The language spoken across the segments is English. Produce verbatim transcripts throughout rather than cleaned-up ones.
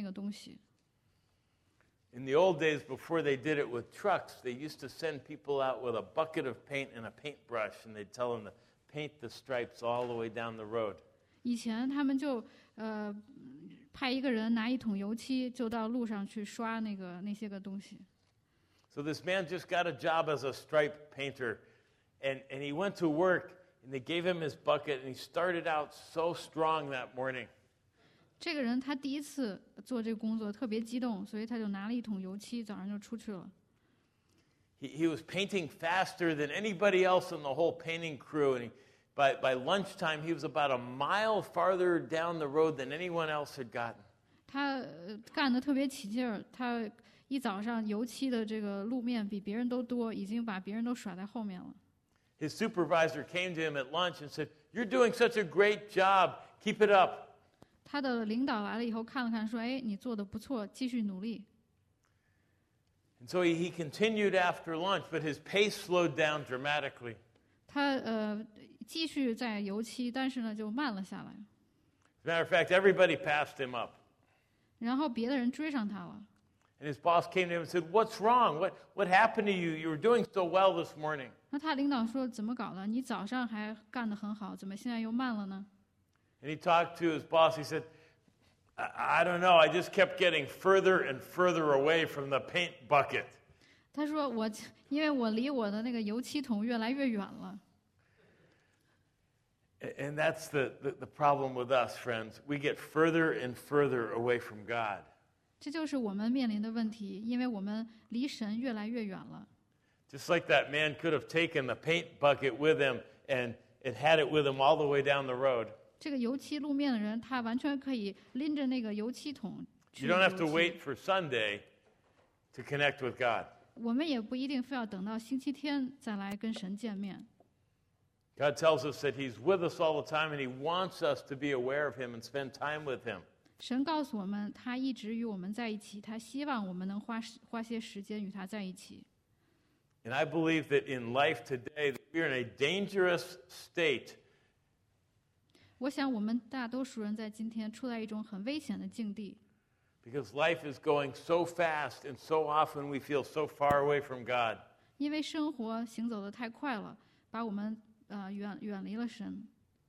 个东西。 In the old days, before they did it with trucks, they used to send people out with a bucket of paint and a paintbrush, and they'd tell them to paint the stripes all the way down the road. 以前他们就呃派一个人拿一桶油漆，就到路上去刷那个那些个东西。 So this man just got a job as a stripe painter, and, and he went to work, and they gave him his bucket, and he started out so strong that morning. 这个人他第一次做这个工作，特别激动，所以他就拿了一桶油漆，早上就出去了。 He, he was painting faster than anybody else in the whole painting crew, and he, by, by lunchtime, he was about a mile farther down the road than anyone else had gotten. 他、呃、干得特别起劲儿，他一早上油漆的这个路面比别人都多，已经把别人都甩在后面了。 His supervisor came to him at lunch and said, "You're doing such a great job. Keep it up." 他的领导来了以后看了看，说：“哎，你做得不错，继续努力。” And so he, he continued after lunch, but his pace slowed down dramatically. 他呃继续在油漆，但是呢就慢了下来。 As a matter of fact, everybody passed him up. 然后别的人追上他了。 And his boss came to him and said, "What's wrong? What what happened to you? You were doing so well this morning." 那他领导说：“怎么搞的？你早上还干得很好，怎么现在又慢了呢？” And he talked to his boss. He said, I, I don't know. I just kept getting further and further away from the paint bucket. 他说：“我因为我离我的那个油漆桶越来越远了。” And that's the, the, the problem with us, friends. We get further and further away from God. 这就是我们面临的问题，因为我们离神越来越远了。 Just like that man could have taken the paint bucket with him and, and had it with him all the way down the road. 这个油漆路面的人，他完全可以拎着那个油漆桶去 You don't 油 have to 漆。 wait for Sunday to connect with God. 我们也不一定非要等到星期天再来跟神见面。 God tells us that He's with us all the time and He wants us to be aware of Him and spend time with Him. 神告诉我们，他一直与我们在一起，他希望我们能花花些时间与他在一起。 And I believe that in life today, that we're in a dangerous state. 我想我们大多数人在今天处在一种很危险的境地， Because life is going so fast and so often we feel so far away from God. 因为生活行走的太快了，把我们呃远远离了神。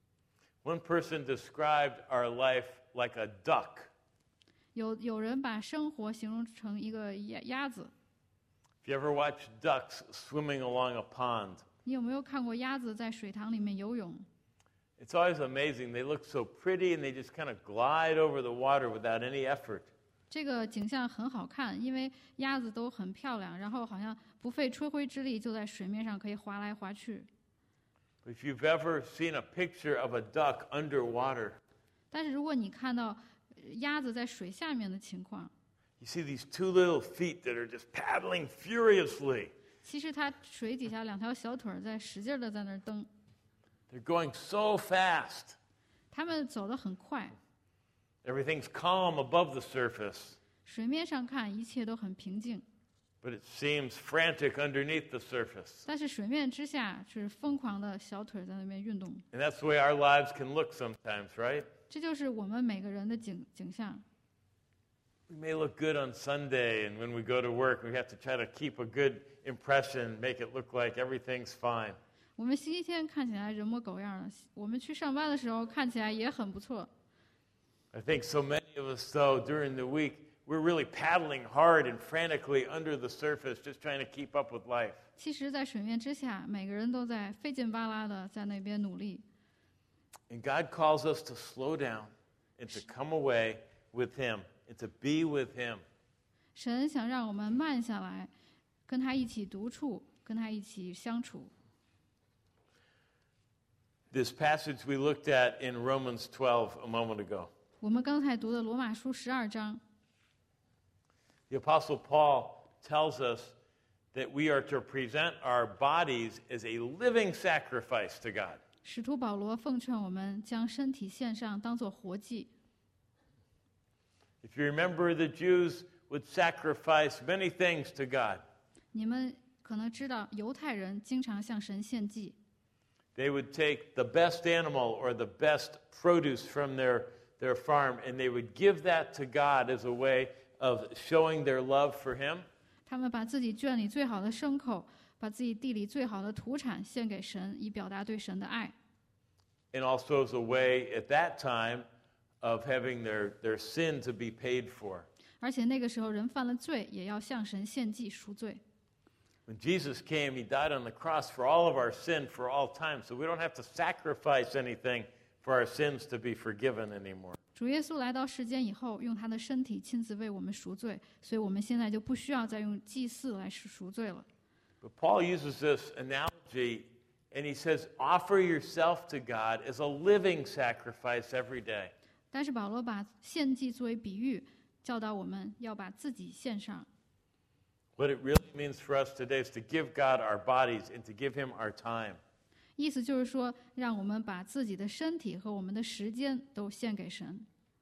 One person described our life like a duck. 有有人把生活形容成一个鸭鸭子， If you ever watch ducks swimming along a pond, 你有没有看过鸭子在水塘里面游泳？ it's always amazing. They look so pretty and they just kind of glide over the water without any effort. 这个景象很好看，因为鸭子都很漂亮，然后好像不费吹灰之力就在水面上可以划来划去。 But if you've ever seen a picture of a duck underwater, 但是如果你看到鸭子在水下面的情况， you see these two little feet that are just paddling furiously. 其实它水底下两条小腿儿在使劲的在那儿蹬， They're going so fast. 它们走得很快， Everything's calm above the surface, 水面上看一切都很平静， but it seems frantic underneath the surface. 但是水面之下是疯狂的小腿在那边运动。 And that's the way our lives can look sometimes, right? 这就是我们每个人的景景象。 We may look good on Sunday, and when we go to work, we have to try to keep a good impression, make it look like everything's fine. 我们星期天看起来人模狗样的，我们去上班的时候看起来也很不错。 I think so many of us, though, during the week, we're really paddling hard and frantically under the surface, just trying to keep up with life. 其实，在水面之下，每个人都在费劲巴拉的在那边努力。 And God calls us to slow down and to come away with Him and to be with Him. 神想让我们慢下来，跟他一起独处，跟他一起相处。 This passage we looked at in Romans twelve a moment ago. 我们刚才读的罗马书十二章， The Apostle Paul tells us that we are to present our bodies as a living sacrifice to God. 使徒保罗奉劝我们将身体献上，当作活祭。 If you remember, the Jews would sacrifice many things to God. 你们可能知道，犹太人经常向神献祭， They would take the best animal or the best produce from their, their farm, and they would give that to God as a way of showing their love for Him. 他们把自己圈里最好的牲口，把自己地里最好的土产献给神，以表达对神的爱。 And also as a way at that time of having their, their sin to be paid for. 而且那个时候人犯了罪，也要向神献祭赎罪。 When Jesus came, He died on the cross for all of our sin for all time, so we don't have to sacrifice anything for our sins to be forgiven anymore. 主耶稣来到世间以后，用他的身体亲自为我们赎罪，所以我们现在就不需要再用祭祀来赎罪了。 But Paul uses this analogy, and he says, offer yourself to God as a living sacrifice every day. 但是保罗把献祭作为比喻，教导我们要把自己献上。 What it really means for us today is to give God our bodies and to give Him our time. 意思就是说，让我们把自己的身体和我们的时间都献给神。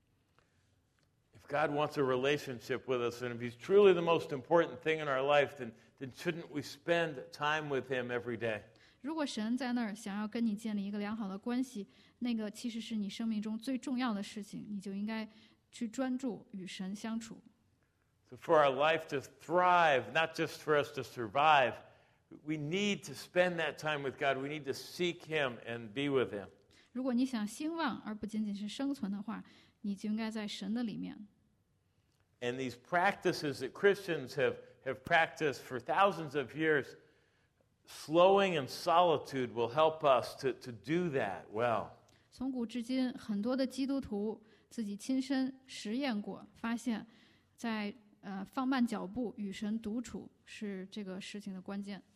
If God wants a relationship with us, and if He's truly the most important thing in our life, then, then shouldn't we spend time with Him every day? 如果神在那儿想要跟你建立一个良好的关系，那个其实是你生命中最重要的事情，你就应该去专注与神相处。 So for our life to thrive, not just for us to survive, we need to spend that time with God. We need to seek Him and be with Him. 如果你想兴旺而不仅仅是生存的话，你就应该在神的里面。 And these practices that Christians have, have practiced for thousands of years, slowing and solitude will help us to, to do that well. 从古至今，很多的基督徒自己亲身实验过，发现在呃放慢脚步与神独处是这个事情的关键。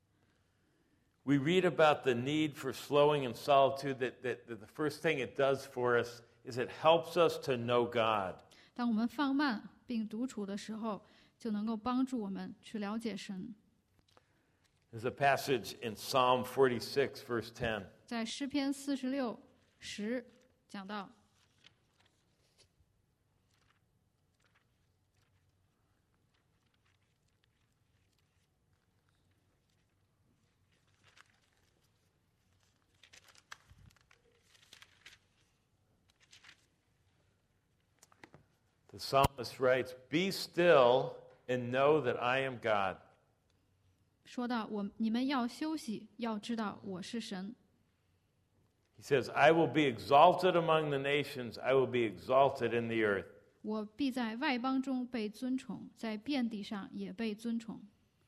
We read about the need for slowing and solitude, that, that, that the first thing it does for us is it helps us to know God. 当我们放慢并独处的时候，就能够帮助我们去了解神。 There's a passage in Psalm forty-six, verse ten. 在诗篇四十六十讲到， The psalmist writes, "Be still and know that I am God." 说到我你们要休息，要知道我是神。 He says, "I will be exalted among the nations. I will be exalted in the earth." 我必在外邦中被尊崇，在遍地上也被尊崇。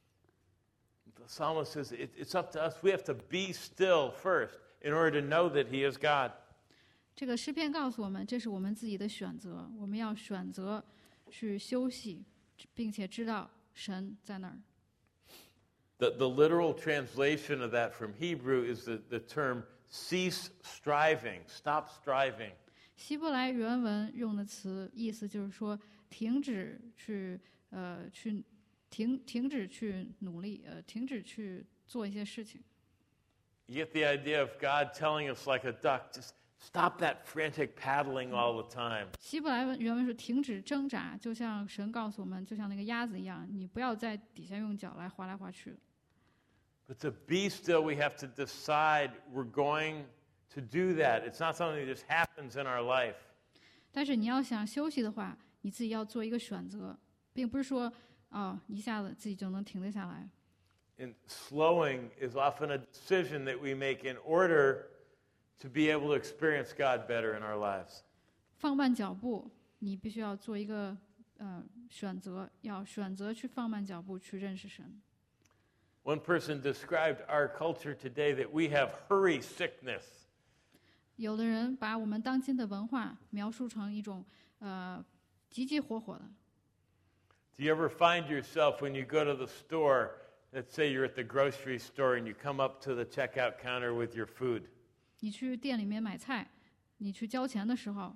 The psalmist says it, it's up to us. We have to be still first in order to know that He is God. 这个诗篇告诉我们，这是我们自己的选择，我们要选择去休息，并且知道神在那儿。 The, the literal translation of that from Hebrew is the, the term cease striving, stop striving. 希伯来原文用的词意思就是说，停止去呃去停停止去努力，呃停止去做一些事情。 You get the idea of God telling us like a duck, just stop that frantic paddling all the time. 希伯来文原文是停止挣扎，就像神告诉我们，就像那个鸭子一样，你不要在底下用脚来划来划去。 But to be still, we have to decide we're going to do that. It's not something that just happens in our life. 但是你要想休息的话，你自己要做一个选择，并不是说哦一下子自己就能停得下来。 And slowing is often a decision that we make in order to be able to experience God better in our lives. 放慢脚步，你必须要做一个呃选择，要选择去放慢脚步去认识神。 One person described our culture today that we have hurry sickness. 有的人把我们当今的文化描述成一种呃急急火火的。 Do you ever find yourself when you go to the store, let's say you're at the grocery store and you come up to the checkout counter with your food, 你去店里面买菜，你去交钱的时候，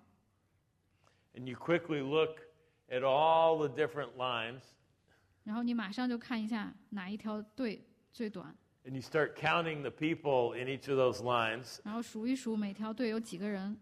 and you quickly look at all the different lines, 然后你马上就看一下哪一条队最短， and you start counting the people in each of those lines, 然后数一数每条队有几个人，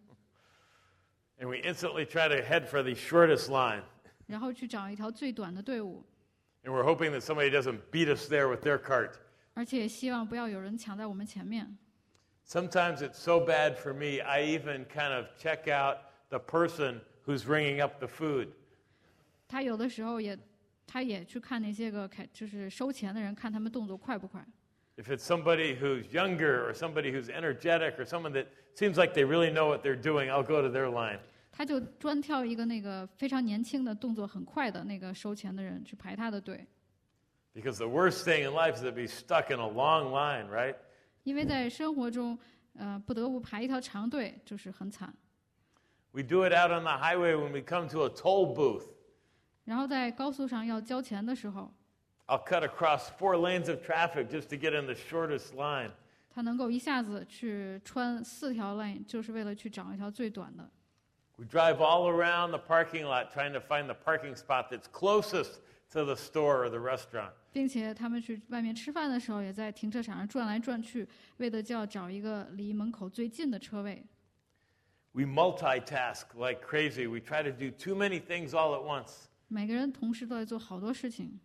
and we instantly try to head for the shortest line. 然后去找一条最短的队伍， And we're hoping that somebody doesn't beat us there with their cart. 而且希望不要有人抢在我们前面。 Sometimes it's so bad for me, I even kind of check out the person who's ringing up the food. 他有的时候也，他也去看那些个开就是收钱的人，看他们动作快不快。 If it's somebody who's younger or somebody who's energetic or someone that seems like they really know what they're doing, I'll go to their line. 他就专挑一个那个非常年轻的、动作很快的那个收钱的人去排他的队。 Because the worst thing in life is to be stuck in a long line, right? 因为在生活中，呃，不得不排一条长队，就是很惨。 We do it out on the highway when we come to a toll booth. 然后在高速上要交钱的时候， I'll cut across four lanes of traffic just to get in the shortest line. 他能够一下子去穿四条 lane， 就是为了去找一条最短的。 We drive all around the parking lot trying to find the parking spot that's closest to the store or the restaurant. 并且他们去外面吃饭的时候，也在停车场上转来转去，为的就要找一个离门口最近的车位。 We multitask like crazy. We try to do too many things all at once. 每个人同时都在做好多事情。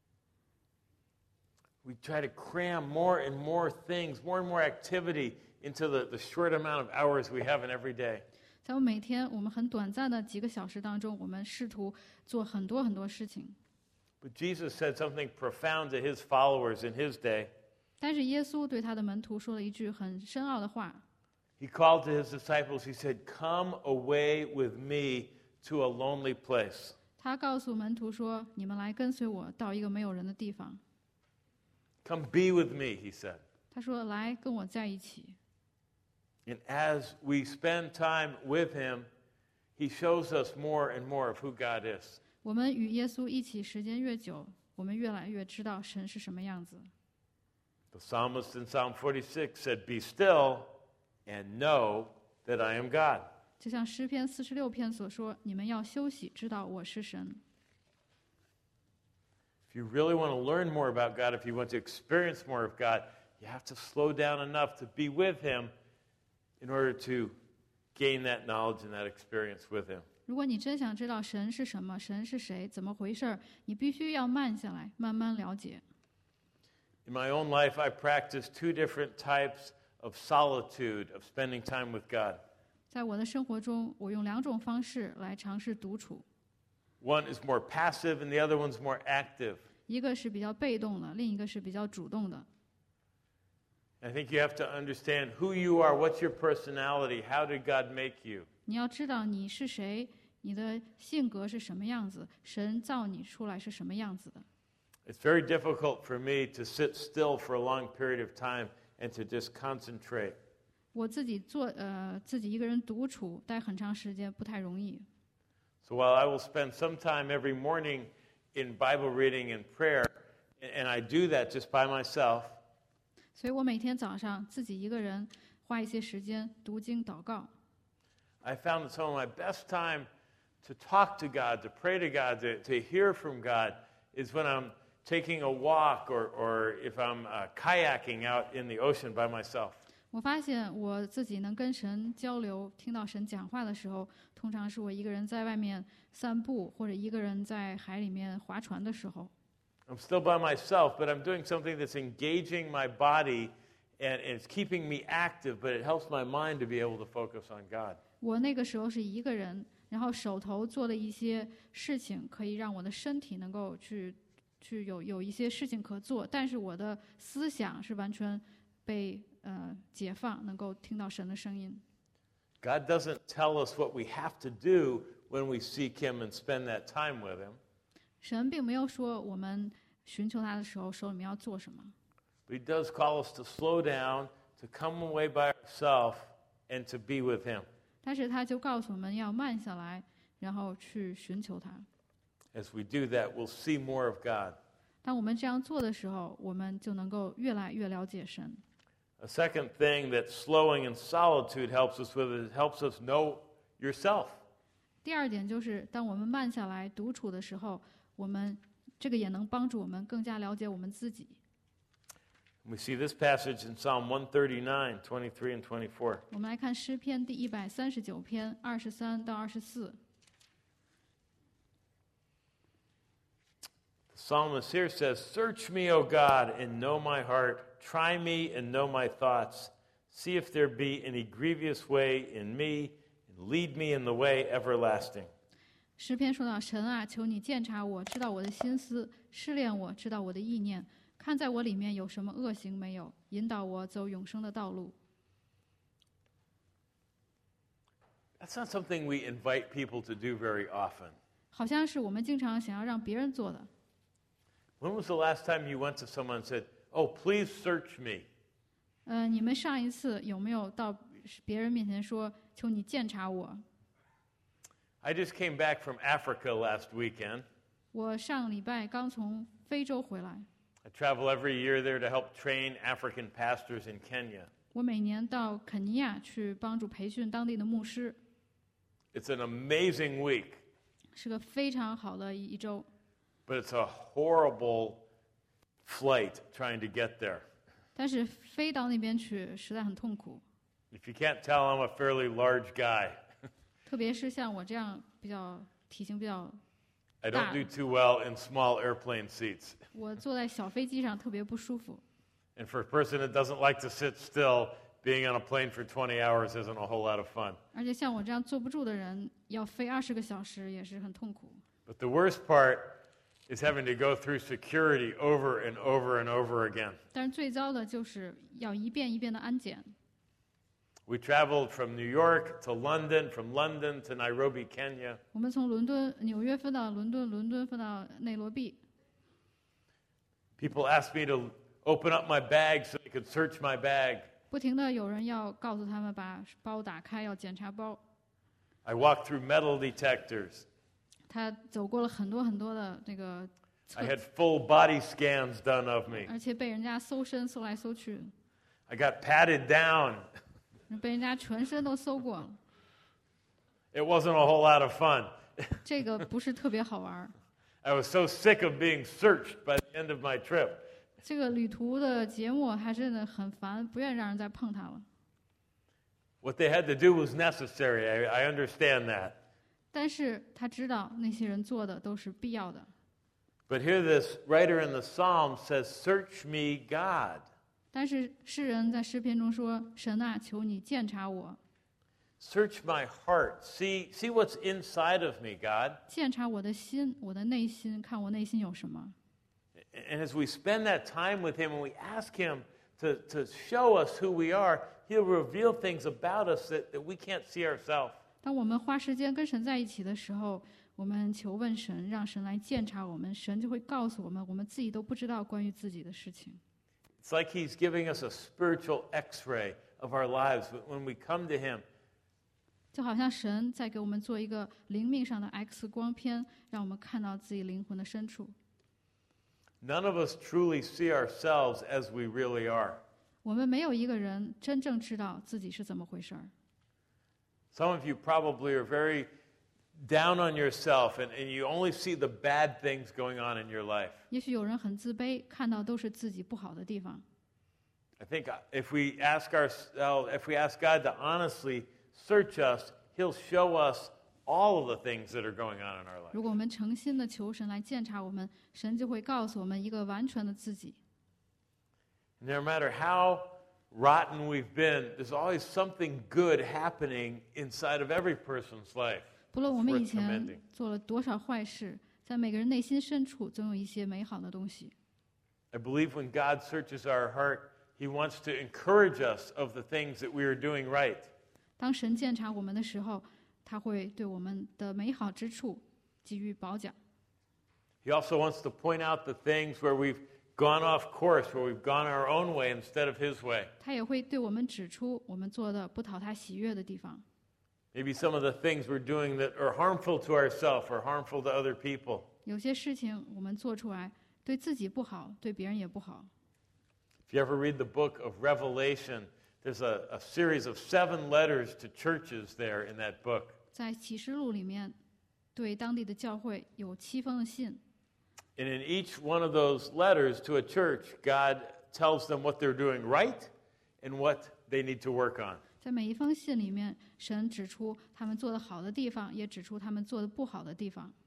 We try to cram more and more things, more and more activity into the, the short amount of hours we have in every day. 在我每天我们很短暂的几个小时当中，我们试图做很多很多事情。 But Jesus said something profound to his followers in his day. 但是耶稣对他的门徒说了一句很深奥的话。 He called to his disciples, he said, "Come away with me to a lonely place." 他告诉门徒说：“你们来跟随我到一个没有人的地方。” Come be with me, he said. 他说：“来跟我在一起。” And as we spend time with him, he shows us more and more of who God is. 我们与耶稣一起时间越久，我们越来越知道神是什么样子。 The psalmist in Psalm forty-six said, "Be still and know that I am God." 就像诗篇四十六篇所说：“你们要休息，知道我是神。” If you really want to learn more about God, if you want to experience more of God, you have to slow down enough to be with him in order to gain that knowledge and that experience with him. 如果你真想知道神是什么，神是谁，怎么回事，你必须要慢下来，慢慢了解。 In my own life, I practice two different types of solitude, of spending time with God. 在我的生活中，我用两种方式来尝试独处。 One is more passive and the other one's more active. 一个是比较被动的，另一个是比较主动的。 I think you have to understand who you are, what's your personality, how did God make you? 你要知道你是谁，你的性格是什么样子，神造你出来是什么样子的。 It's very difficult for me to sit still for a long period of time and to just concentrate. 我自己做呃自己一个人独处待很长时间不太容易。 So while I will spend some time every morning in Bible reading and prayer, and I do that just by myself, 所以我每天早上自己一个人花一些时间读经祷告。 I found that some of my best time to talk to God, to pray to God, to, to hear from God is when I'm taking a walk or, or if I'm uh, kayaking out in the ocean by myself. 我发现我自己能跟神交流，听到神讲话的时候，通常是我一个人在外面散步，或者一个人在海里面划船的时候。 I'm still by myself, but I'm doing something that's engaging my body and it's keeping me active, but it helps my mind to be able to focus on God. 我那个时候是一个人，然后手头做的一些事情，可以让我的身体能够去去有有一些事情可做，但是我的思想是完全被呃解放，能够听到神的声音。 God doesn't tell us what we have to do when we seek him and spend that time with him. 神并没有说我们寻求他的时候手里面要做什么， But he does call us to slow down, to come away by ourselves, and to be with him. 但是他就告诉我们要慢下来，然后去寻求他。 As we do that, we'll see more of God. 当我们这样做的时候，我们就能够越来越了解神。 A second thing that slowing in solitude helps us with is it helps us know yourself. 第二点就是，当我们慢下来独处的时候，我们这个也能帮助我们更加了解我们自己。 We see this passage in Psalm one thirty-nine, twenty-three and twenty-four. 我们来看诗篇第一百三十九篇二十三到二十四。 The psalmist here says, "Search me, O God, and know my heart. Try me and know my thoughts. See if there be any grievous way in me, and Lead me in the way everlasting. 诗篇说到：“神啊，求你鉴察我，知道我的心思，试炼我，知道我的意念，看在我里面有什么恶行没有，引导我走永生的道路。” That's not something we invite people to do very often. 好像是我们经常想要让别人做的。 When was the last time you went to someone and said, "Oh, please search me"? 呃，你们上一次有没有到别人面前说：“求你鉴察我 I just came back from Africa last weekend. 我上礼拜刚从非洲回来， I travel every year there to help train African pastors in Kenya. 我每年到肯尼亚去帮助培训当地的牧师， It's an amazing week, 是个非常好的一周。 but it's a horrible flight trying to get there. 但是飞到那边去实在很痛苦， If you can't tell, I'm a fairly large guy. 特别是像我这样比较体型比较， I don't do too well in small airplane seats. 我坐在小飞机上特别不舒服。 And for a person that doesn't like to sit still, being on a plane for twenty hours isn't a whole lot of fun. 而且像我这样坐不住的人，要飞二十个小时也是很痛苦。 But the worst part is having to go through security over and over and over again. 但是最糟的就是要一遍一遍的安检。 We traveled from New York to London, from London to Nairobi, Kenya. 我们从伦敦、纽约飞到伦敦，伦敦飞到内罗毕。 People asked me to open up my bag so they could search my bag. 不停的有人要告诉他们把包打开，要检查包。 I walked through metal detectors. 他走过了很多很多的那个 I 测 had full body scans done of me. 而且被人家搜身搜来搜去， I got patted down. 被人家全身都搜过了。 It wasn't a whole lot of fun. 这个不是特别好玩儿。 I was so sick of being searched by the end of my trip. 这个旅途的节目还真的很烦，不愿意让人再碰它了。 What they had to do was necessary. I, I understand that. 但是他知道那些人做的都是必要的。 But here this writer in the Psalm says, "Search me, God." 但是诗人在诗篇中说：“神啊，求你鉴察我， Search my heart. See, see what's inside of me, God. 鉴察我的心，我的内心，看我内心有什么。” And as we spend that time with him and we ask him to, to show us who we are, he'll reveal things about us that, that we can't see ourselves. 当我们花时间跟神在一起的时候，我们求问神，让神来鉴察我们，神就会告诉我们，我们自己都不知道关于自己的事情。 It's like he's giving us a spiritual x-ray of our lives when we come to him. 就好像神在给我们做一个灵命上的 X 光片，让我们看到自己灵魂的深处。 None of us truly see ourselves as we really are. 我们没有一个人真正知道自己是怎么回事儿。 Some of you probably are very down on yourself and, and you only see the bad things going on in your life. 也许有人很自卑，看到都是自己不好的地方。 I think if we ask ourselves, if we ask God to honestly search us, he'll show us all of the things that are going on in our life. 如果我们诚心的求神来鉴察我们，神就会告诉我们一个完全的自己。 No matter how rotten we've been, there's always something good happening inside of every person's life. 不论我们以 It's worth 前 commending. 做了多少坏事，在每个人内心深处总有一些美好的东西。 I believe when God searches our heart, he wants to encourage us of the things that we are doing right. 当神鉴察我们的时候，他会对我们的美好之处给予褒奖。 He also wants to point out the things where we've gone off course, where we've gone our own way instead of his way. 他也会对我们指出我们做的不讨他喜悦的地方。 Maybe some of the things we're doing that are harmful to ourselves or harmful to other people. 有些事情我们做出来，对自己不好，对别人也不好。 If you ever read the book of Revelation, there's a, a series of seven letters to churches there in that book. 在启示录里面，对当地的教会有七封的信。 And in each one of those letters to a church, God tells them what they're doing right and what they need to work on. 在每一封信里面，神指出他们做的好的地方，也指出他们做的不好的地方。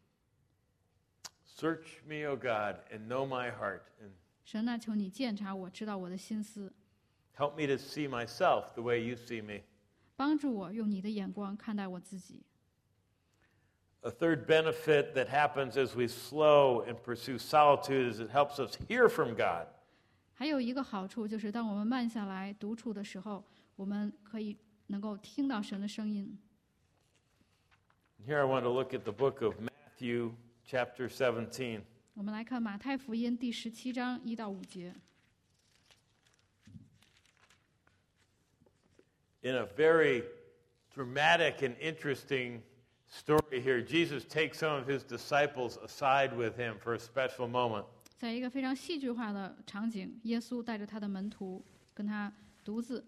Search me, O God, and know my heart, and 神啊，求你鉴察我，知道我的心思， help me to see myself the way you see me. 帮助我用你的眼光看待我自己。 A third benefit that happens as we slow and pursue solitude is it helps us hear from God. 还有一个好处就是，当我们慢下来独处的时候，我们可以能够听到神的声音。 Here I want to look at the book of Matthew, chapter seventeen. 我们来看马太福音第十七章一到五节。 In a very dramatic and interesting story here, Jesus takes some of his disciples aside with him for a special moment. 在一个非常戏剧化的场景，耶稣带着他的门徒跟他独自。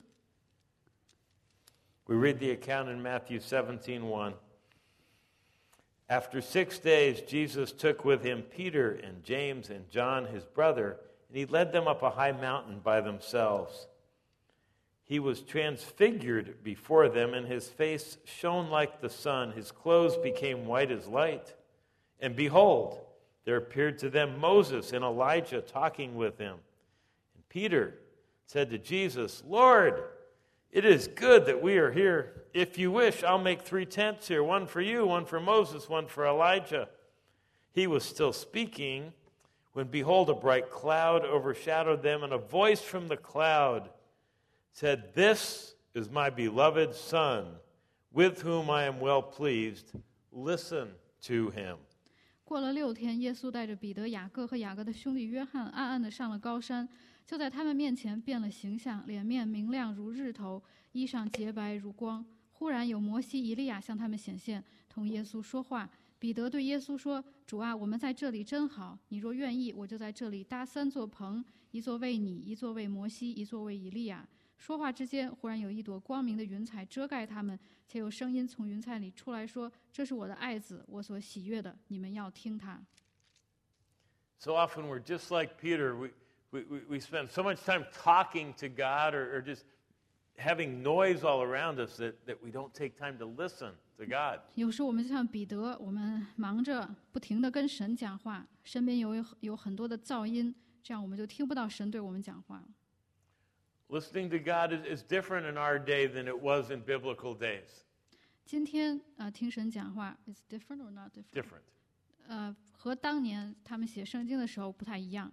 We read the account in Matthew seventeen one. After six days, Jesus took with him Peter and James and John, his brother, and he led them up a high mountain by themselves. He was transfigured before them, and his face shone like the sun. His clothes became white as light. And behold, there appeared to them Moses and Elijah talking with him. And Peter said to Jesus, Lord, it is good that we are here. If you wish, I'll make three tents here, one for you, one for Moses, one for Elijah. He was still speaking when, behold, a bright cloud overshadowed them, and a voice from the cloud said, This is my beloved Son, with whom I am well pleased. Listen to him. 过了六天，耶稣带着彼得、雅各和雅各的兄弟约翰，暗暗地上了高山。就在他们面前变了形象，脸面明亮如日头，衣裳洁白如光。忽然有摩西、以利亚向他们显现，同耶稣说话。彼得对耶稣说：“主啊，我们在这里真好。你若愿意，我就在这里搭三座棚，一座为你，一座为摩西，一座为以利亚。”说话之间，忽然有一朵光明的云彩遮盖他们，且有声音从云彩里出来说：“这是我的爱子，我所喜悦的，你们要听他。” So often we're just like Peter. We, we, we spend so much time talking to God or, or just having noise all around us that, that we don't take time to listen to God. 有时我们就像彼得，我们忙着不停地跟神讲话，身边有有很多的噪音，这样我们就听不到神对我们讲话了。 Listening to God is, is different in our day than it was in biblical days. 今天呃听神讲话 is different or not different? Different. 呃，和当年他们写圣经的时候不太一样。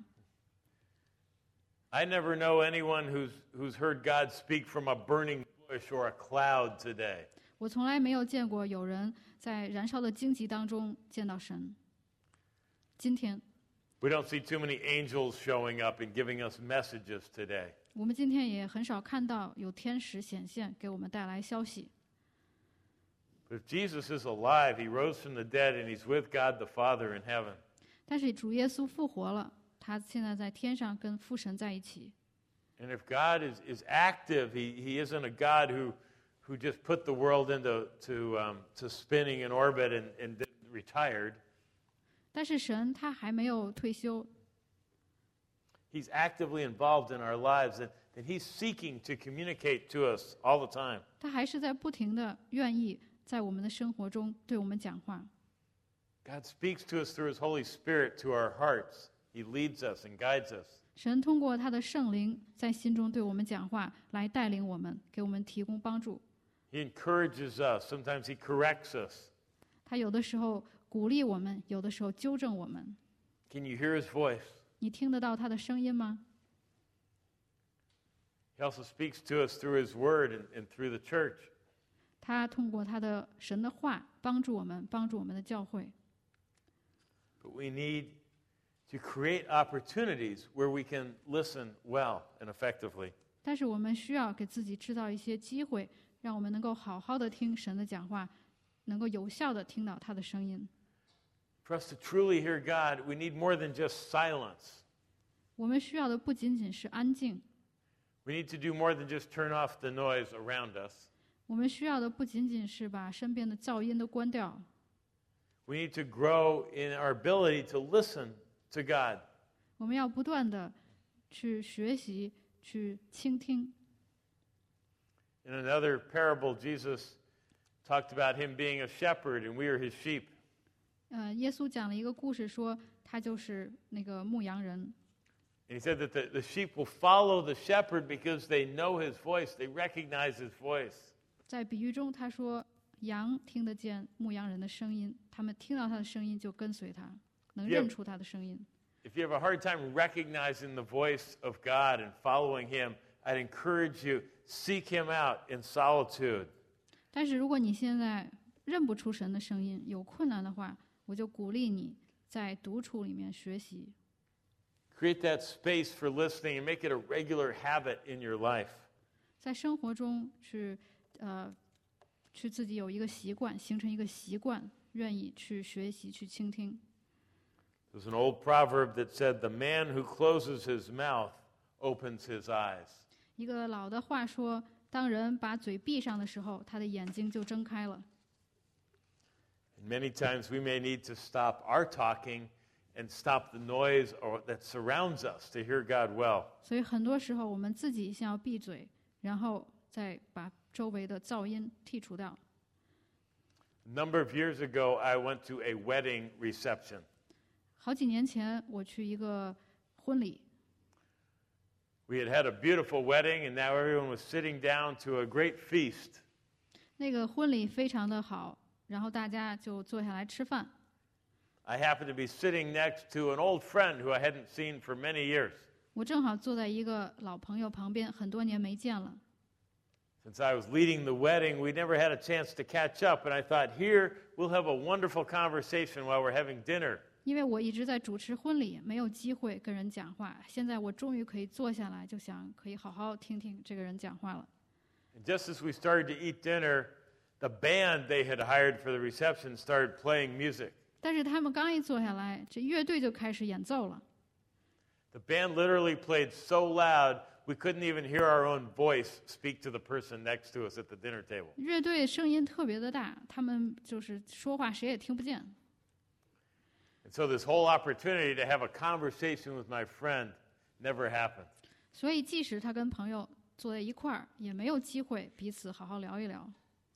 I never know anyone who's who's heard God speak from a burning bush or a cloud today. 我从来没有见过有人在燃烧的荆棘当中见到神。今天 We don't see too many angels showing up and giving us messages today. 我们今天也很少看到有天使显现给我们带来消息。 But if Jesus is alive, he rose from the dead, and he's with God the Father in heaven. 但是主耶稣复活了，他现在在天上跟父神在一起。 And if God is, is active, he, he isn't a God who, who just put the world into to, um, to spinning in orbit and, and then retired. 但是神他还没有退休。 He's actively involved in our lives, and, and he's seeking to communicate to us all the time. 他还是在不停的愿意在我们的生活中对我们讲话。 God speaks to us through his Holy Spirit to our hearts. He leads us and guides us. 神通过他的圣灵在心中对我们讲话，来带领我们，给我们提供帮助。 He encourages us. Sometimes he corrects us. 他有的时候鼓励我们，有的时候纠正我们。 Can you hear his voice? 你听得到他的声音吗？ He also speaks to us through his word and, and through the church. 他通过他的神的话帮助我们，帮助我们的教会。 But we need to create opportunities where we can listen well and effectively. 但是我们需要给自己制造一些机会，让我们能够好好的听神的讲话，能够有效的听到他的声音。 For us to truly hear God, we need more than just silence. 我们需要的不仅仅是安静， We need to do more than just turn off the noise around us. 我们需要的不仅仅是把身边的噪音都关掉。 We need to grow in our ability to listen to God. 我们要不断的去学习，去倾听。 In another parable, Jesus talked about him being a shepherd and we are his sheep. 呃，耶稣讲了一个故事，说他就是那个牧羊人。 And he said that the, the sheep will follow the shepherd because they know his voice, they recognize his voice. 在比喻中，他说羊听得见牧羊人的声音，他们听到他的声音就跟随他，能 Yeah. 认出他的声音。 If you have a hard time recognizing the voice of God and following Him, I'd encourage you, seek Him out in solitude. 但是如果你现在认不出神的声音，有困难的话，我就鼓励你在独处里面学习。 Create that space for listening and make it a regular habit in your life. 在生活中去呃去自己有一个习惯，形成一个习惯，愿意去学习去倾听。 There's an old proverb that said, "The man who closes his mouth opens his eyes." 一个老的话说，当人把嘴闭上的时候，他的眼睛就睁开了。 And many times we may need to stop our talking and stop the noise or that surrounds us to hear God well. 所以很多时候我们自己先要闭嘴，然后再把周围的噪音剔除掉。 A number of years ago, I went to a wedding reception. 好几年前，我去一个婚礼， We had had a beautiful wedding, and now everyone was sitting down to a great feast. 那个婚礼非常的好，然后大家就坐下来吃饭。 I happened to be sitting next to an old friend who I hadn't seen for many years. 我正好坐在一个老朋友旁边，很多年没见了。 Since I was leading the wedding, we never had a chance to catch up, and I thought, here, we'll have a wonderful conversation while we're having dinner. 因为我一直在主持婚礼，没有机会跟人讲话。现在我终于可以坐下来，就想可以好好听听这个人讲话了。 And just as we started to eat dinner, the band they had hired for the reception started playing music. 但是他们刚一坐下来，这乐队就开始演奏了。 The band literally played so loud, we couldn't even hear our own voice speak to the person next to us at the dinner table. 乐队声音特别的大，他们就是说话谁也听不见。 And so this whole opportunity to have a conversation with my friend never happened. 所以即使他跟朋友坐在一块儿，也没有机会彼此好好聊一聊。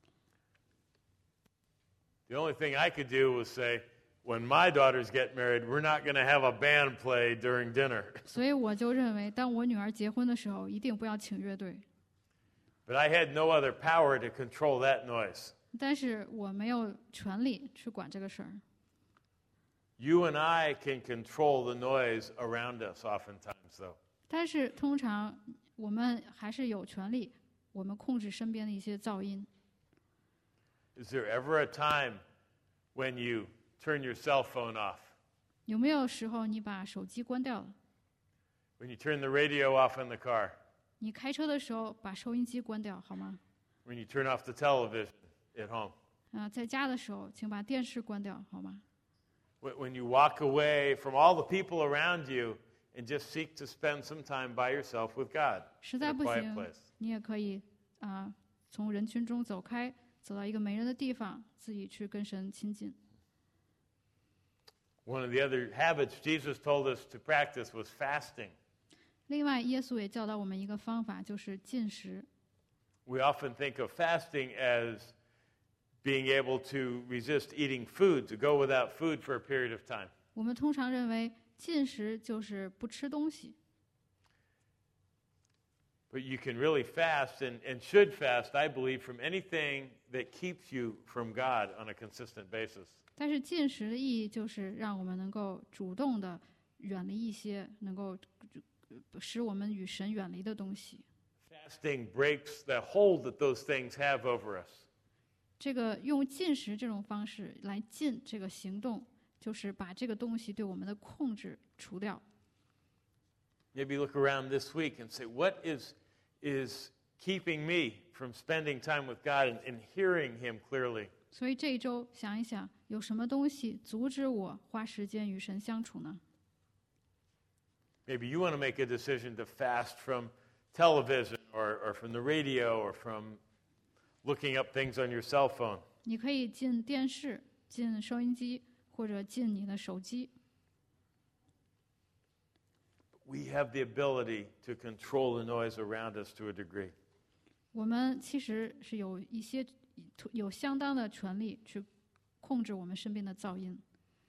The only thing I could do was say, when my daughters get married, we're not going to have a band play during dinner. 所以我就认为，当我女儿结婚的时候，一定不要请乐队。 But I had no other power to control that noise. 但是我没有权利去管这个事儿。 You and I can control the noise around us oftentimes, though. 但是通常我们还是有权利，我们控制身边的一些噪音。 Is there ever a time when you turn your cell phone off? 有没有时候你把手机关掉了？ When you turn the radio off in the car? 你开车的时候把收音机关掉好吗？ When you turn off the television at home? 啊，在家的时候请把电视关掉好吗？ When when you walk away from all the people around you and just seek to spend some time by yourself with God 实 in 在 a 不 quiet 行 place? 你也可以啊，从人群中走开，走到一个没人的地方，自己去跟神亲近。 One of the other habits Jesus told us to practice was fasting. 另外，耶稣也教导我们一个方法，就是禁食。 We often think of fasting as being able to resist eating food, to go without food for a period of time. 我们通常认为禁食就是不吃东西， But you can really fast and, and should fast, I believe, from anything that keeps you from God on a consistent basis. 但是禁食的意义就是让我们能够主动的远离一些能够使我们与神远离的东西。 Fasting breaks the hold that those things have over us. 这个用禁食这种方式来禁这个行动，就是把这个东西对我们的控制除掉。 Maybe look around this week and say, what is, is keeping me from spending time with God and, and hearing Him clearly? 所以这一周想一想，有什么东西阻止我花时间与神相处呢？ Maybe you want to make a decision to fast from television or, or from the radio or from looking up things on your cell phone. 你可以进电视、进收音机，或者进你的手机。 We have the ability to control the noise around us to a degree. 我们其实是有一些有相当的权利去控制我们身边的噪音。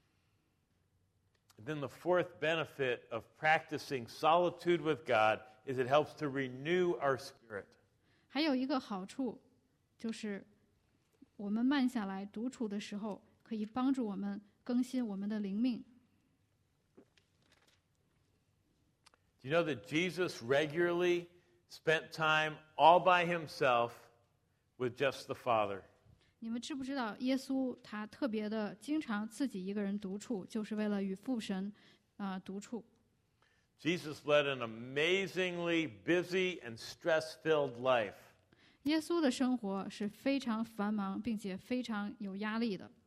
And then the fourth benefit of practicing solitude with God is it helps to renew our spirit. 还有一个好处， 就是我们慢下来独处的时候，可以帮助我们更新我们的灵命。 Do you know that Jesus regularly spent time all by himself with just the Father? 你们知不知道，耶稣他特别的经常自己一个人独处，就是为了与父神啊、呃、独处。 Jesus led an amazingly busy and stress-filled life. 耶稣的生活是非常繁忙，并且非常有压力的。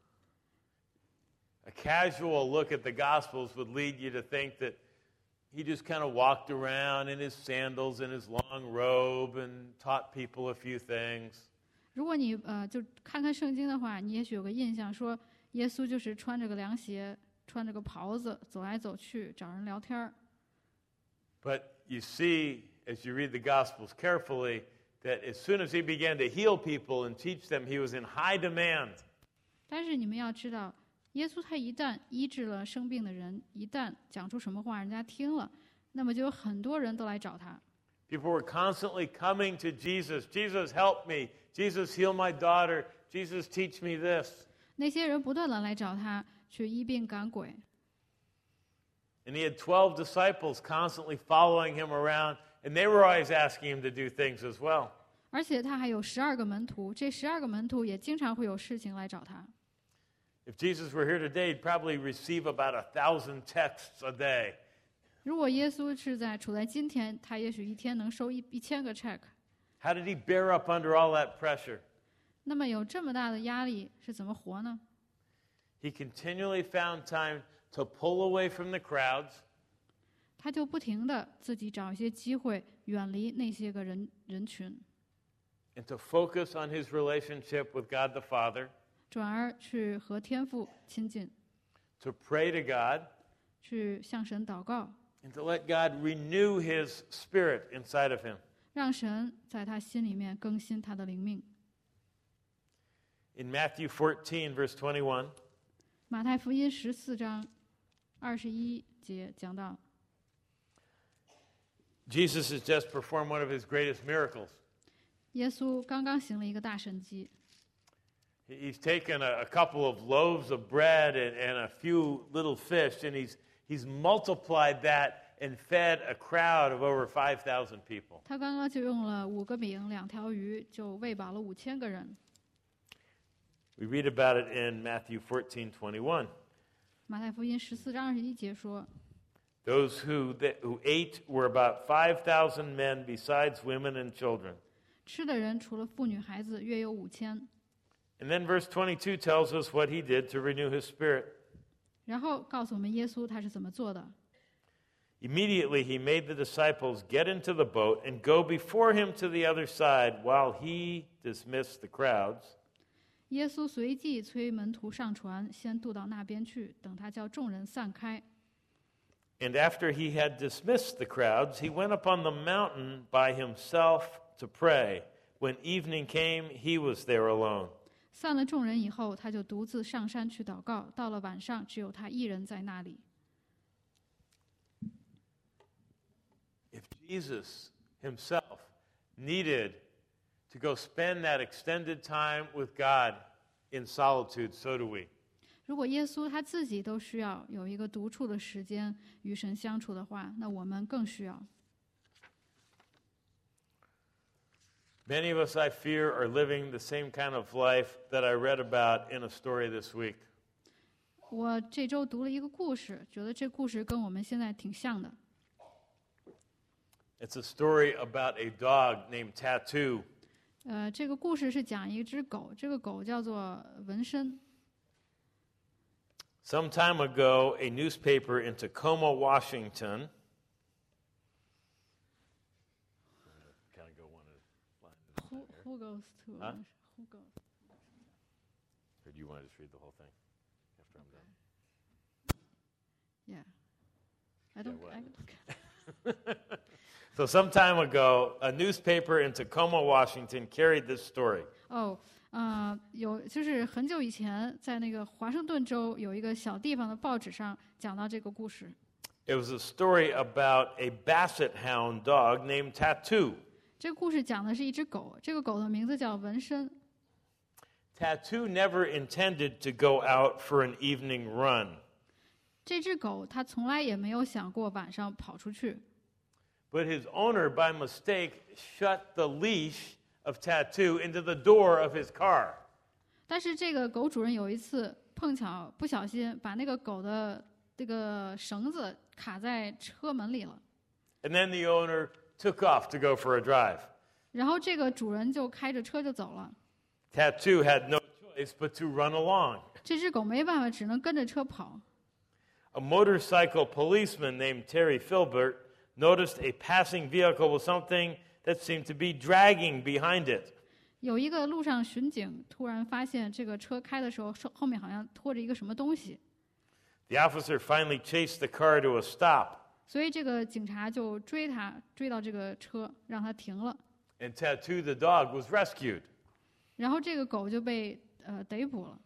A casual look at the Gospels would lead you to think that he just kind of walked around in his sandals and his long robe and taught people a few things. 如果你呃就看看圣经的话，你也许有个印象，说耶稣就是穿着个凉鞋，穿着个袍子，走来走去，找人聊天儿。 But you see, as you read the Gospels carefully, that as soon as he began to heal people and teach them, he was in high demand. 但是你们要知道，耶稣他一旦医治了生病的人，一旦讲出什么话人家听了，那么就有很多人都来找他。 People were constantly coming to Jesus. Jesus, help me. Jesus, heal my daughter. Jesus, teach me this. 那些人不断的来找他，去医病赶鬼。 And he had twelve disciples constantly following him around, and they were always asking him to do things as well. 而且他还有十二个门徒，这十二个门徒也经常会有事情来找他。 If Jesus were here today, he'd probably receive about a thousand texts a day. 如果耶稣是在处在今天，他也许一天能收一一千个 check。 How did he bear up under all that pressure? 那么有这么大的压力，是怎么活呢？ He continually found time to pull away from the crowds. 他就不停的自己找一些机会，远离那些个人人群， And to focus on his relationship with God the Father, 转而去和天父亲近， to pray to God, 去向神祷告， and to let God renew his spirit inside of him. 让神在他心里面更新他的灵命。 In Matthew fourteen, verse twenty-one, 马太福音十四章二十一节讲到， Jesus has just performed one of his greatest miracles. 耶稣刚刚行了一个大神迹， He's taken a, a couple of loaves of bread and, and a few little fish, and he's, he's multiplied that and fed a crowd of over five thousand people. 他刚刚就用了五个饼两条鱼，就喂饱了五千个人。 We read about it in Matthew fourteen twenty-one. 马太福音十四章二十一节说， Those who, that, who ate were about five thousand men, besides women and children. 吃的人除了妇女孩子，约有五千。 And then verse twenty-two tells us what he did to renew his spirit. 然后告诉我们耶稣他是怎么做的。 Immediately he made the disciples get into the boat and go before him to the other side while he dismissed the crowds. 耶稣随即催门徒上船，先渡到那边去，等他叫众人散开。 And after he had dismissed the crowds, he went up on the mountain by himself to pray. When evening came, he was there alone. 散了众人以后，他就独自上山去祷告。到了晚上，只有他一人在那里。 If Jesus himself needed to go spend that extended time with God in solitude, so do we. 如果耶稣他自己都需要有一个独处的时间与神相处的话，那我们更需要。 Many of us, I fear, are living the same kind of life that I read about in a story this week. 我这周读了一个故事，觉得这故事跟我们现在挺像的。 It's a story about a dog named Tattoo. 呃，这个故事是讲一只狗，这个狗叫做纹身。 Some time ago, a newspaper in Tacoma, Washington. Kind of go one at a line. Who who goes to Huh? who goes? Or do you want to just read the whole thing after I'm done? Yeah, I don't. what? I don't So some time ago, a newspaper in Tacoma, Washington carried this story. 哦，呃，有就是很久以前，在那个华盛顿州有一个小地方的报纸上讲到这个故事。 It was a story about a basset hound dog named Tattoo. 这个故事讲的是一只狗，这个狗的名字叫纹身。 Tattoo never intended to go out for an evening run. 这只狗它从来也没有想过晚上跑出去， But his owner, by mistake, shut the leash of Tattoo into the door of his car. 但是这个狗主人有一次碰巧不小心把那个狗的这个绳子卡在车门里了， And then the owner took off to go for a drive. 然后这个主人就开着车就走了。 Tattoo had no choice but to run along. 这只狗没办法，只能跟着车跑。 A motorcycle policeman named Terry Filbert noticed a passing vehicle with something that seemed to be dragging behind it. 有一个路上巡警突然发现这个车开的时候，后面好像拖着一个什么东西， The officer finally chased the car to a stop, 所以这个警察就追他，追到这个车，让他停了。 and Tattoo the dog was rescued. 然后这个狗就被呃逮捕了。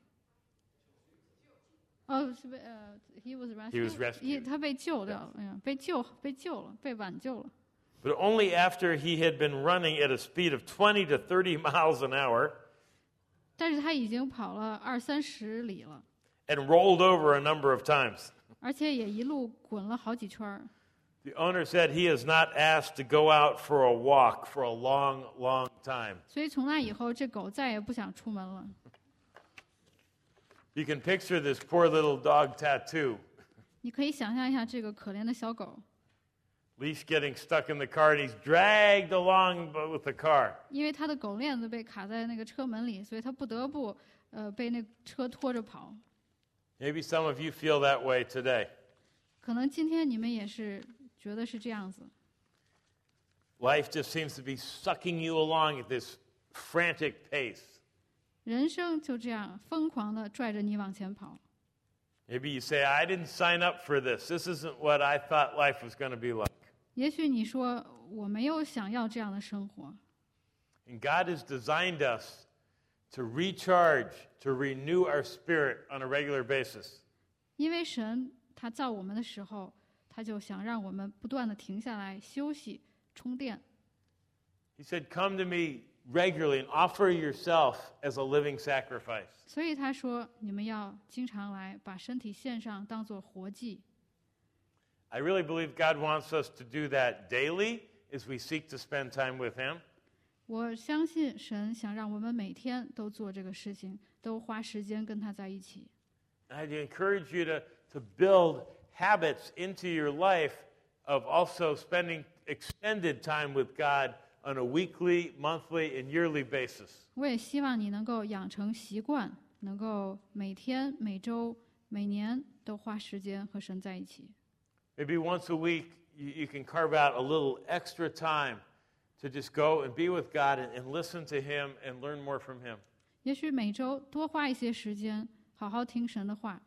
哦，是被呃 ，he was rescued， He was rescued. 他被救掉了，哎呀，被救，被救了，被挽救了。 But only after he had been running at a speed of twenty to thirty miles an hour 但是他已经跑了二三十里了， and rolled over a number of times. 而且也一路滚了好几圈儿。 The owner said he is not asked to go out for a walk for a long, long time. 所以从那以后，这狗再也不想出门了。 You can picture this poor little dog Tattoo, 你可以想象一下这个可怜的小狗， leash getting stuck in the car, and he's dragged along with the car. 因为它的狗链子被卡在那个车门里，所以它不得不呃被那车拖着跑。 Maybe some of you feel that way today. 可能今天你们也是觉得是这样子， Life just seems to be sucking you along at this frantic pace. 人生就这样疯狂地拽着你往前跑。 Maybe you say, I didn't sign up for this. This isn't what I thought life was going to be like. 也许你说我没有想要这样的生活， And God has designed us to recharge, to renew our spirit on a regular basis. 因为神他造我们的时候，他就想让我们不断地停下来休息、充电。 He said, Come to me regularly and offer yourself as a living sacrifice. 所以他说，你们要经常来，把身体献上，当作活祭。 I really believe God wants us to do that daily as we seek to spend time with Him. 我相信神想让我们每天都做这个事情，都花时间跟他在一起。 I'd encourage you to, to build habits into your life of also spending extended time with God on a weekly, monthly, and yearly basis. 我也希望你能够养成习惯，能够每天、每周、每年都花时间和神在一起。 Maybe once a week, you, you can carve out a little extra time to just go and be with God and, and listen to Him and learn more from Him. 也许每周多花一些时间，好好听神的话。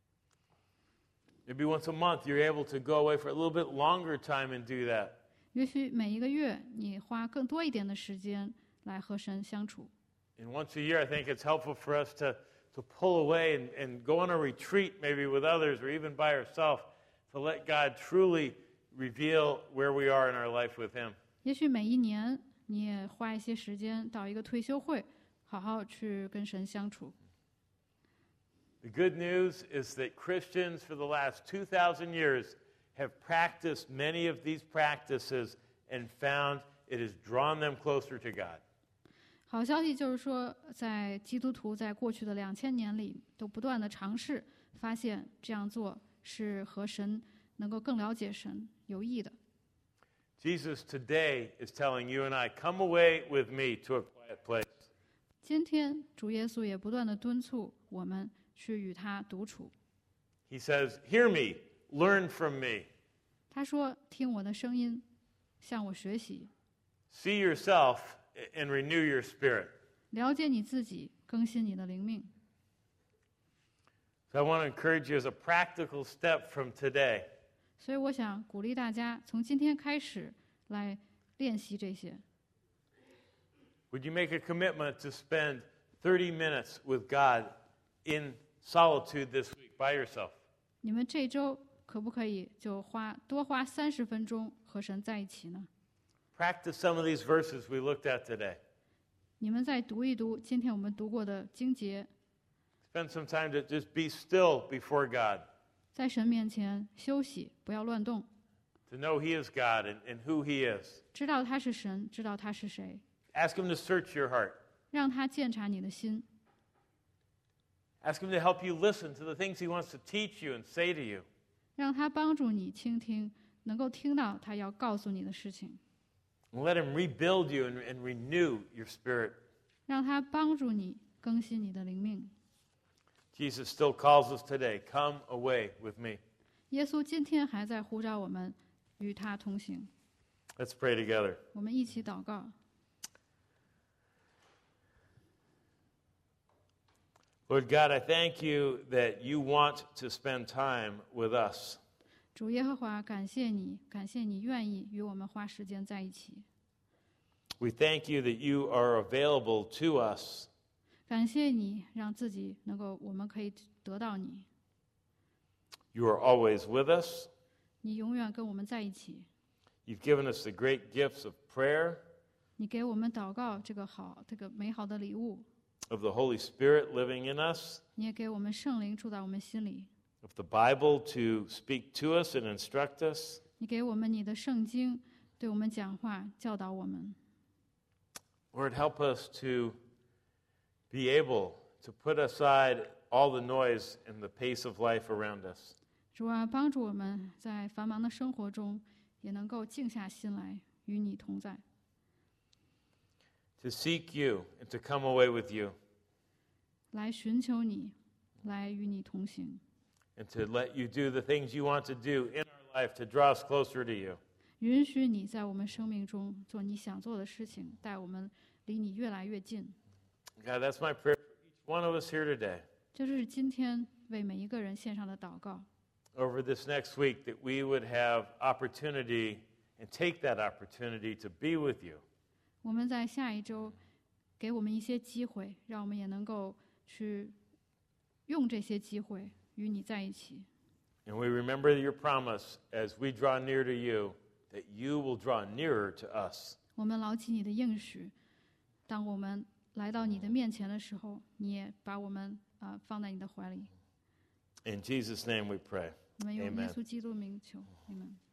Maybe once a month, you're able to go away for a little bit longer time and do that. 也许每一个月你花更多一点的时间来和神相处。 And once a year, I think it's helpful for us to, to pull away and, and go on a retreat, maybe with others or even by ourselves, to let God truly reveal where we are in our life with Him. 也许每一年你也花一些时间到一个退休会，好好去跟神相处。 The good news is that Christians for the last two thousand years have practiced many of these practices and found it has drawn them closer to God. 好消息就是说，在基督徒在过去的两千年里，都不断的尝试，发现这样做是和神能够更了解神有益的。 Jesus today is telling you and I, come away with me to a quiet place. 今天主耶稣也不断的敦促我们去与他独处。 He says, hear me, learn from me. 他说：“听我的声音，向我学习， See yourself and renew your spirit. 了解你自己，更新你的灵命。” So I want to encourage you as a practical step from today. 所以我想鼓励大家从今天开始来练习这些。 Would you make a commitment to spend thirty minutes with God in solitude this week by yourself? 你们这周可不可以就花多花三十分钟和神在一起呢？ Practice some of these verses we looked at today. 你们再读一读今天我们读过的经节， Spend some time to just be still before God, 在神面前休息，不要乱动， to know He is God and, and who He is. 知道他是神，知道他是谁， Ask Him to search your heart. 让他鉴察你的心， Ask Him to help you listen to the things He wants to teach you and say to you. 让他帮助你倾听，能够听到他要告诉你的事情， And let Him rebuild you and, and renew your spirit. 让他帮助你更新你的灵命。 Jesus still calls us today, come away with me. 耶稣今天还在呼召我们与他同行。 Let's pray together. 我们一起祷告。 Lord God, I thank you that you want to spend time with us. 主耶和华，感谢你，感谢你愿意与我们花时间在一起。 We thank you that you are available to us. 感谢你让自己能够，我们可以得到你。 You are always with us. 你永远跟我们在一起。 You've given us the great gifts of prayer, 你给我们祷告这个好，这个美好的礼物。 of the Holy Spirit living in us, 你也给我们圣灵住在我们心里。 of the Bible to speak to us and instruct us. 你给我们你的圣经，对我们讲话，教导我们。 Lord, help us to be able to put aside all the noise and the pace of life around us. 主啊，帮助我们在繁忙的生活中，也能够静下心来，与你同在。 To seek you and to come away with you, 来寻求你，来与你同行， and to let you do the things you want to do in our life to draw us closer to you. 允许你在我们生命中做你想做的事情，带我们离你越来越近。 God, that's my prayer for each one of us here today. 这就是今天为每一个人献上的祷告。 Over this next week, that we would have opportunity and take that opportunity to be with you. 我们在下一周给我们一些机会，让我们也能够去用这些机会与你在一起。 And we remember your promise as we draw near to you, that you will draw nearer to us. 我们牢记你的应许，当我们来到你的面前的时候，你也把我们啊、呃、放在你的怀里。 In Jesus' name we pray. 我们用耶 Amen. 稣基督名求，你们。